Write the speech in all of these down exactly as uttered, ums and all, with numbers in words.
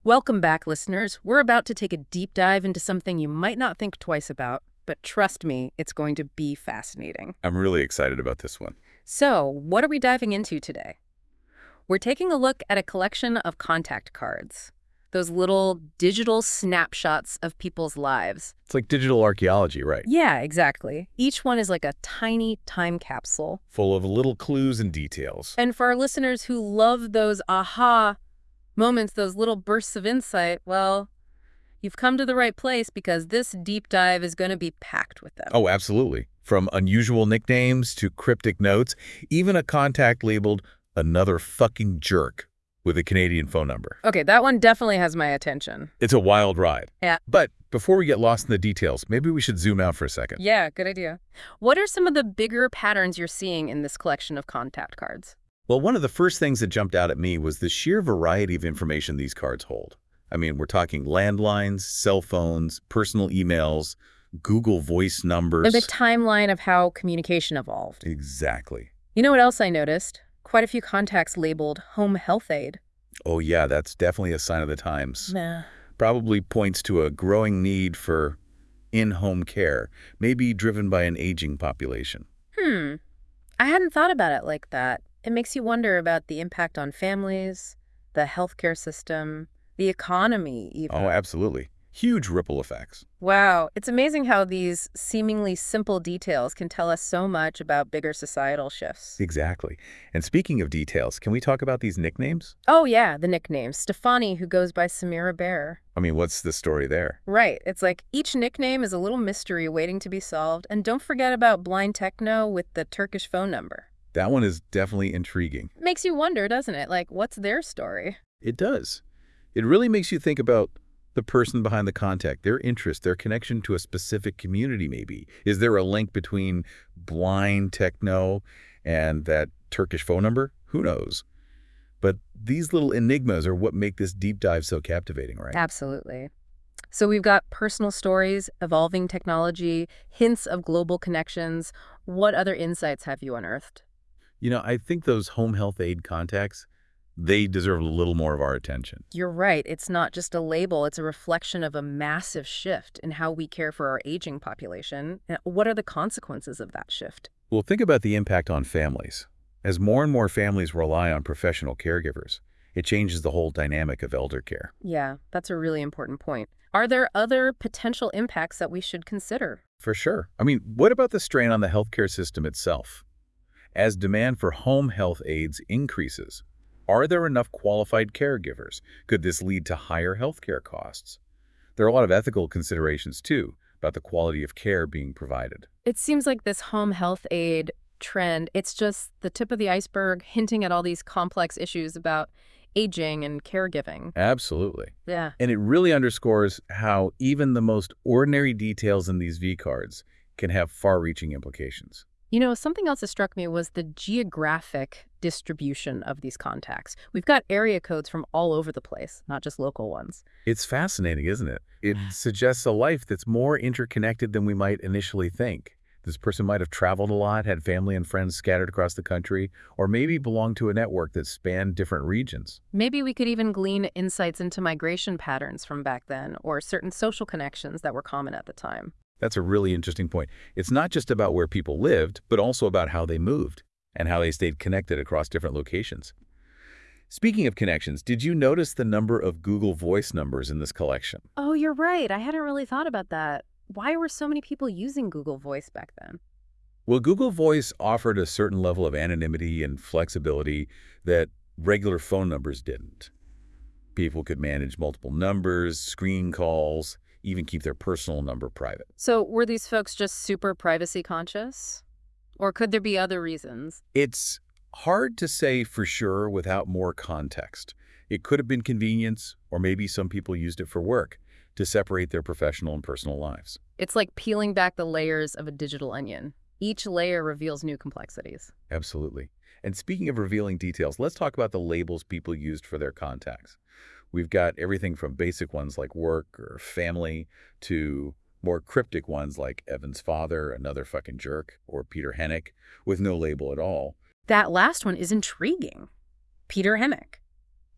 Welcome back, listeners. We're about to take a deep dive into something you might not think twice about, but trust me, it's going to be fascinating. I'm really excited about this one. So, what are we diving into today? We're taking a look at a collection of contact cards, those little digital snapshots of people's lives. It's like digital archaeology, right? Yeah, exactly. Each one is like a tiny time capsule. Full of little clues and details. And for our listeners who love those aha moments, those little bursts of insight, well, you've come to the right place because this deep dive is going to be packed with them. Oh, absolutely. From unusual nicknames to cryptic notes, even a contact labeled "another fucking jerk" with a Canadian phone number. Okay, that one definitely has my attention. It's a wild ride. Yeah. But before we get lost in the details, maybe we should zoom out for a second. Yeah, good idea. What are some of the bigger patterns you're seeing in this collection of contact cards? Well, one of the first things that jumped out at me was the sheer variety of information these cards hold. I mean, we're talking landlines, cell phones, personal emails, Google Voice numbers. The timeline of how communication evolved. Exactly. You know what else I noticed? Quite a few contacts labeled home health aid. Oh, yeah, that's definitely a sign of the times. Nah. Probably points to a growing need for in-home care, maybe driven by an aging population. Hmm. I hadn't thought about it like that. It makes you wonder about the impact on families, the healthcare system, the economy even. Oh, absolutely. Huge ripple effects. Wow, it's amazing how these seemingly simple details can tell us so much about bigger societal shifts. Exactly. And speaking of details, can we talk about these nicknames? Oh yeah, the nickname. Stefani, who goes by Samira Bear. I mean, what's the story there? Right, it's like each nickname is a little mystery waiting to be solved. And don't forget about Blind Techno with the Turkish phone number. That one is definitely intriguing. Makes you wonder, doesn't it? Like, what's their story? It does. It really makes you think about the person behind the contact, their interest, their connection to a specific community maybe. Is there a link between Blind Techno and that Turkish phone number? Who knows? But these little enigmas are what make this deep dive so captivating, right? Absolutely. So we've got personal stories, evolving technology, hints of global connections. What other insights have you unearthed? You know, I think those home health aid contacts, they deserve a little more of our attention. You're right. It's not just a label. It's a reflection of a massive shift in how we care for our aging population. And what are the consequences of that shift? Well, think about the impact on families. As more and more families rely on professional caregivers, it changes the whole dynamic of elder care. Yeah, that's a really important point. Are there other potential impacts that we should consider? For sure. I mean, what about the strain on the healthcare system itself? As demand for home health aides increases, are there enough qualified caregivers? Could this lead to higher healthcare costs? There are a lot of ethical considerations, too, about the quality of care being provided. It seems like this home health aid trend, it's just the tip of the iceberg, hinting at all these complex issues about aging and caregiving. Absolutely. Yeah. And it really underscores how even the most ordinary details in these V cards can have far-reaching implications. You know, something else that struck me was the geographic distribution of these contacts. We've got area codes from all over the place, not just local ones. It's fascinating, isn't it? It suggests a life that's more interconnected than we might initially think. This person might have traveled a lot, had family and friends scattered across the country, or maybe belonged to a network that spanned different regions. Maybe we could even glean insights into migration patterns from back then, or certain social connections that were common at the time. That's a really interesting point. It's not just about where people lived, but also about how they moved and how they stayed connected across different locations. Speaking of connections, did you notice the number of Google Voice numbers in this collection? Oh, you're right. I hadn't really thought about that. Why were so many people using Google Voice back then? Well, Google Voice offered a certain level of anonymity and flexibility that regular phone numbers didn't. People could manage multiple numbers, screen calls, even keep their personal number private. So were these folks just super privacy conscious? Or could there be other reasons? It's hard to say for sure without more context. It could have been convenience, or maybe some people used it for work to separate their professional and personal lives. It's like peeling back the layers of a digital onion. Each layer reveals new complexities. Absolutely. And speaking of revealing details, let's talk about the labels people used for their contacts. We've got everything from basic ones like work or family to more cryptic ones like Evan's father, another fucking jerk, or Peter Hennick, with no label at all. That last one is intriguing. Peter Hennick.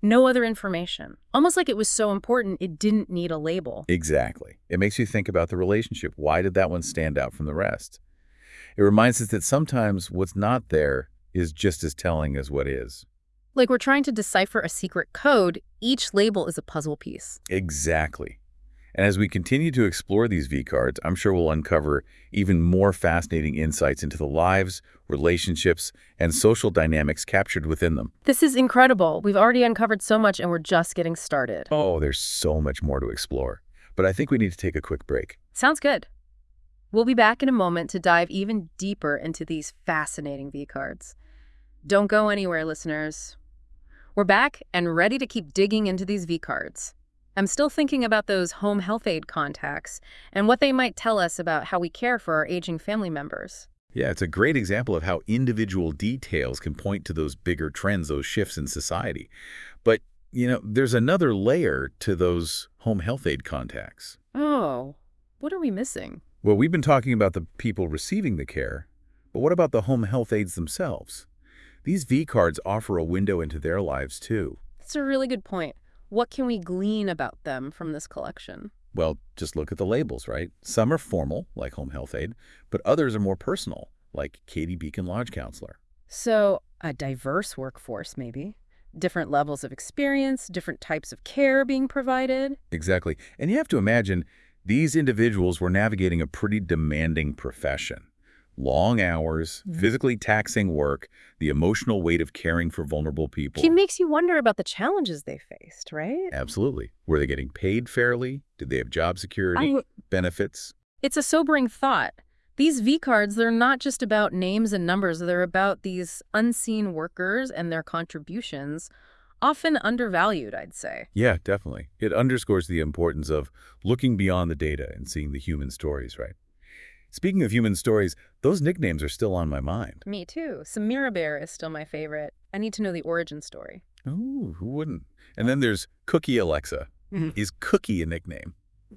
No other information. Almost like it was so important it didn't need a label. Exactly. It makes you think about the relationship. Why did that one stand out from the rest? It reminds us that sometimes what's not there is just as telling as what is. Like we're trying to decipher a secret code, each label is a puzzle piece. Exactly. And as we continue to explore these V-cards, I'm sure we'll uncover even more fascinating insights into the lives, relationships, and social dynamics captured within them. This is incredible. We've already uncovered so much and we're just getting started. Oh, there's so much more to explore. But I think we need to take a quick break. Sounds good. We'll be back in a moment to dive even deeper into these fascinating V-cards. Don't go anywhere, listeners. We're back and ready to keep digging into these V-cards. I'm still thinking about those home health aid contacts and what they might tell us about how we care for our aging family members. Yeah, it's a great example of how individual details can point to those bigger trends, those shifts in society. But, you know, there's another layer to those home health aid contacts. Oh, what are we missing? Well, we've been talking about the people receiving the care, but what about the home health aides themselves? These V-cards offer a window into their lives, too. That's a really good point. What can we glean about them from this collection? Well, just look at the labels, right? Some are formal, like home health aide, but others are more personal, like Katie Beacon Lodge Counselor. So, a diverse workforce, maybe. Different levels of experience, different types of care being provided. Exactly. And you have to imagine these individuals were navigating a pretty demanding profession. Long hours, Mhm. physically taxing work, the emotional weight of caring for vulnerable people. It makes you wonder about the challenges they faced, right? Absolutely. Were they getting paid fairly? Did they have job security, I, benefits? it's a sobering thought. These V-cards, they're not just about names and numbers. They're about these unseen workers and their contributions, often undervalued, I'd say. Yeah, definitely. It underscores the importance of looking beyond the data and seeing the human stories, right? Speaking of human stories, those nicknames are still on my mind. Me too. Samira Bear is still my favorite. I need to know the origin story. Oh, who wouldn't? And then there's Cookie Alexa. Mhm. Is Cookie a nickname?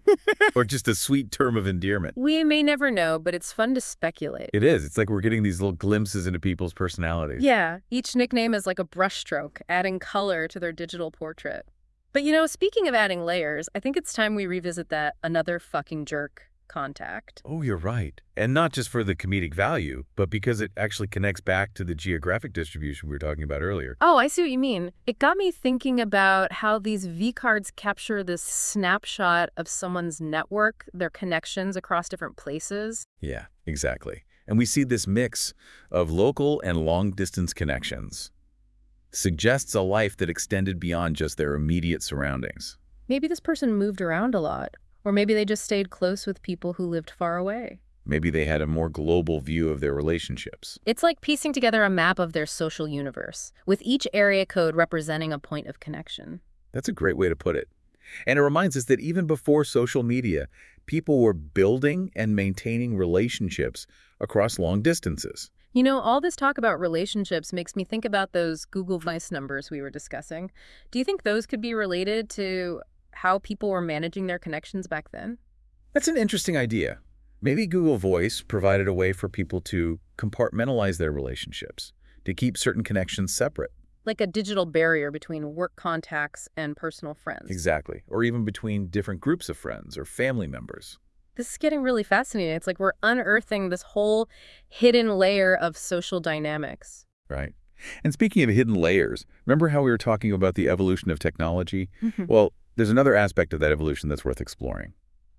Or just a sweet term of endearment? We may never know, but it's fun to speculate. It is. It's like we're getting these little glimpses into people's personalities. Yeah, each nickname is like a brushstroke, adding color to their digital portrait. But you know, speaking of adding layers, I think it's time we revisit that another fucking jerk contact. Oh, you're right. And not just for the comedic value, but because it actually connects back to the geographic distribution we were talking about earlier. Oh, I see what you mean. It got me thinking about how these V-cards capture this snapshot of someone's network, their connections across different places. Yeah, exactly. And we see this mix of local and long-distance connections. Suggests a life that extended beyond just their immediate surroundings. Maybe this person moved around a lot, or maybe they just stayed close with people who lived far away. Maybe they had a more global view of their relationships. It's like piecing together a map of their social universe, with each area code representing a point of connection. That's a great way to put it. And it reminds us that even before social media, people were building and maintaining relationships across long distances. You know, all this talk about relationships makes me think about those Google Voice numbers we were discussing. Do you think those could be related to how people were managing their connections back then? That's an interesting idea. Maybe Google Voice provided a way for people to compartmentalize their relationships, to keep certain connections separate. Like a digital barrier between work contacts and personal friends. Exactly. Or even between different groups of friends or family members. This is getting really fascinating. It's like we're unearthing this whole hidden layer of social dynamics. Right. And speaking of hidden layers, remember how we were talking about the evolution of technology? Mhm. Well, there's another aspect of that evolution that's worth exploring.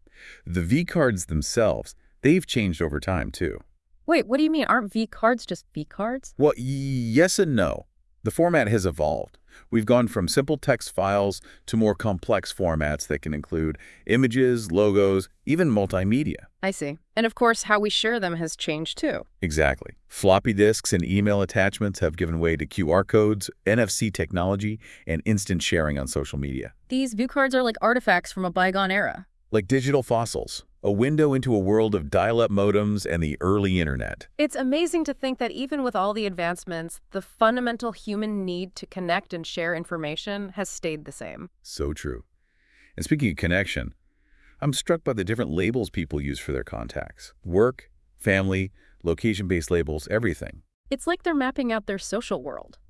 The V-cards themselves, they've changed over time, too. Wait, what do you mean? Aren't V-cards just V-cards? Well, yes and no. The format has evolved. We've gone from simple text files to more complex formats that can include images, logos, even multimedia. I see. And of course, how we share them has changed too. Exactly. Floppy disks and email attachments have given way to Q R codes, N F C technology, and instant sharing on social media. These view cards are like artifacts from a bygone era. Like digital fossils, a window into a world of dial-up modems and the early internet. It's amazing to think that even with all the advancements, the fundamental human need to connect and share information has stayed the same. So true. And speaking of connection, I'm struck by the different labels people use for their contacts. Work, family, location-based labels, everything. It's like they're mapping out their social world.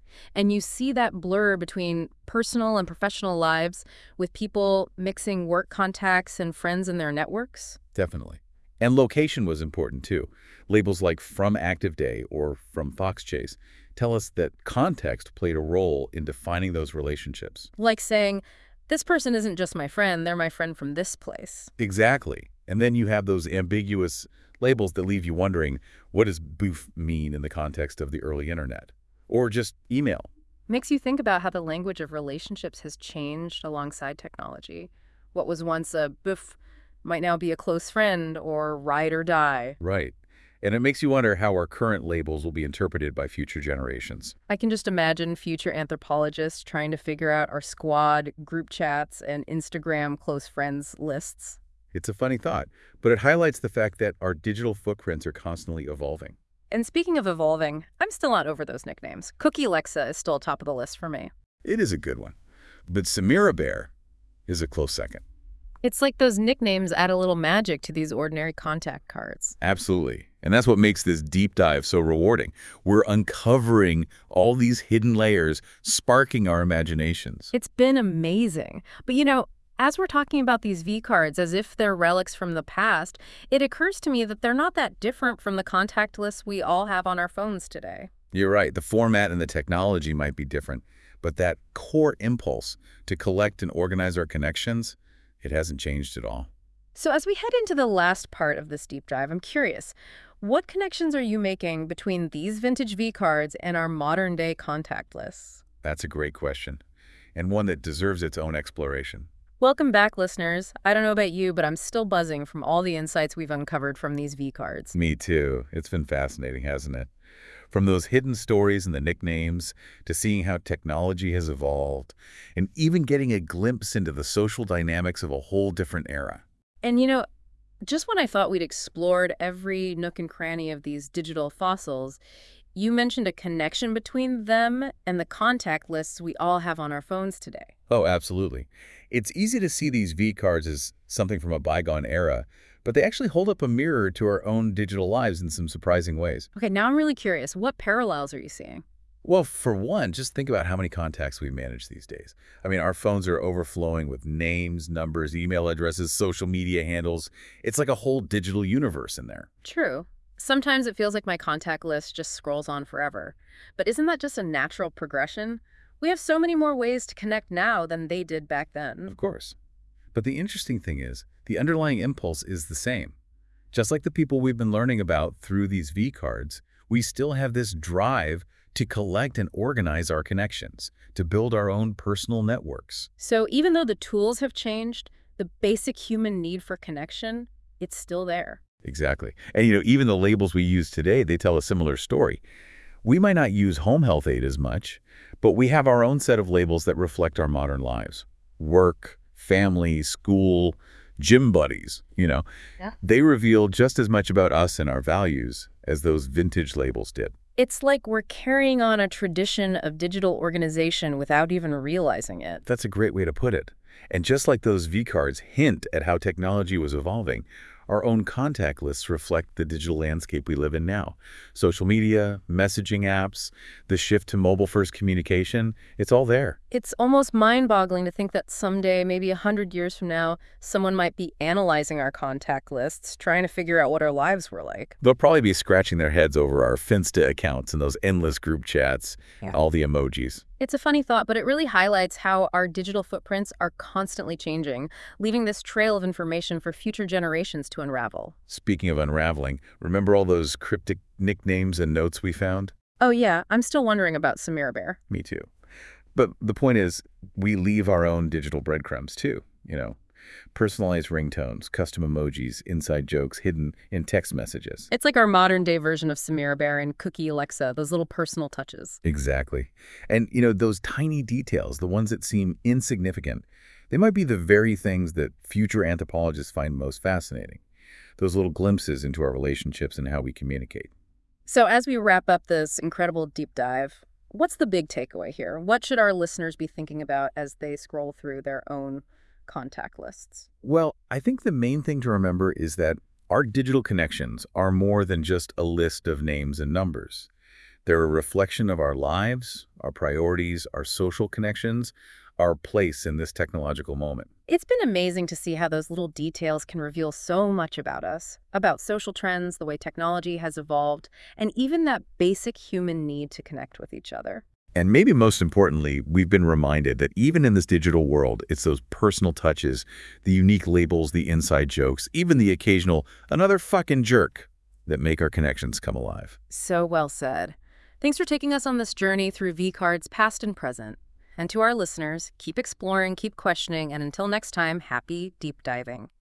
And you see that blur between personal and professional lives with people mixing work contacts and friends in their networks. Definitely. And location was important too. Labels like From Active Day or From Foxchase tell us that context played a role in defining those relationships. Like saying, this person isn't just my friend, they're my friend from this place. Exactly. And then you have those ambiguous labels that leave you wondering, what does boof mean in the context of the early internet? Or just email? Makes you think about how the language of relationships has changed alongside technology. What was once a boof might now be a close friend or ride or die. Right. And it makes you wonder how our current labels will be interpreted by future generations. I can just imagine future anthropologists trying to figure out our squad, group chats, and Instagram close friends lists. It's a funny thought, but it highlights the fact that our digital footprints are constantly evolving. And speaking of evolving, I'm still not over those nicknames. Cookie Alexa is still top of the list for me. It is a good one. But Samira Bear is a close second. It's like those nicknames add a little magic to these ordinary contact cards. Absolutely. And that's what makes this deep dive so rewarding. We're uncovering all these hidden layers, sparking our imaginations. It's been amazing. But you know, as we're talking about these V cards as if they're relics from the past, it occurs to me that they're not that different from the contact lists we all have on our phones today. You're right. The format and the technology might be different, but that core impulse to collect and organize our connections, it hasn't changed at all. So as we head into the last part of this deep dive, I'm curious, what connections are you making between these vintage V cards and our modern day contact lists? That's a great question, and one that deserves its own exploration. Welcome back, listeners. I don't know about you, but I'm still buzzing from all the insights we've uncovered from these V cards. Me too. It's been fascinating, hasn't it? From those hidden stories and the nicknames to seeing how technology has evolved and even getting a glimpse into the social dynamics of a whole different era. And you know, just when I thought we'd explored every nook and cranny of these digital fossils, you mentioned a connection between them and the contact lists we all have on our phones today. Oh, absolutely. It's easy to see these V cards as something from a bygone era, but they actually hold up a mirror to our own digital lives in some surprising ways. Okay, now I'm really curious. What parallels are you seeing? Well, for one, just think about how many contacts we manage these days. I mean, our phones are overflowing with names, numbers, email addresses, social media handles. It's like a whole digital universe in there. True. Sometimes it feels like my contact list just scrolls on forever. But isn't that just a natural progression? We have so many more ways to connect now than they did back then. Of course. But the interesting thing is, the underlying impulse is the same. Just like the people we've been learning about through these V cards, we still have this drive to collect and organize our connections, to build our own personal networks. So even though the tools have changed, the basic human need for connection, it's still there. Exactly. And you know, even the labels we use today, they tell a similar story. We might not use home health aid as much, but we have our own set of labels that reflect our modern lives. Work, family, school, gym buddies, you know. Yeah. They reveal just as much about us and our values as those vintage labels did. It's like we're carrying on a tradition of digital organization without even realizing it. That's a great way to put it. And just like those V cards hint at how technology was evolving, our own contact lists reflect the digital landscape we live in now. Social media, messaging apps, the shift to mobile-first communication, it's all there. It's almost mind-boggling to think that someday, maybe a hundred years from now, someone might be analyzing our contact lists, trying to figure out what our lives were like. They'll probably be scratching their heads over our Finsta accounts and those endless group chats, Yeah. all the emojis. It's a funny thought, but it really highlights how our digital footprints are constantly changing, leaving this trail of information for future generations to unravel. Speaking of unraveling, remember all those cryptic nicknames and notes we found? Oh yeah, I'm still wondering about Samira Bear. Me too. But the point is, we leave our own digital breadcrumbs too, you know. Personalized ringtones, custom emojis, inside jokes hidden in text messages. It's like our modern-day version of Samira Bear and Cookie Alexa, those little personal touches. Exactly. And, you know, those tiny details, the ones that seem insignificant, they might be the very things that future anthropologists find most fascinating. Those little glimpses into our relationships and how we communicate. So as we wrap up this incredible deep dive, what's the big takeaway here? What should our listeners be thinking about as they scroll through their own contact lists? Well, I think the main thing to remember is that our digital connections are more than just a list of names and numbers. They're a reflection of our lives, our priorities, our social connections, our place in this technological moment. It's been amazing to see how those little details can reveal so much about us, about social trends, the way technology has evolved, and even that basic human need to connect with each other. And maybe most importantly, we've been reminded that even in this digital world, it's those personal touches, the unique labels, the inside jokes, even the occasional "another fucking jerk" that make our connections come alive. So well said. Thanks for taking us on this journey through V-Cards past and present. And to our listeners, keep exploring, keep questioning, and until next time, happy deep diving.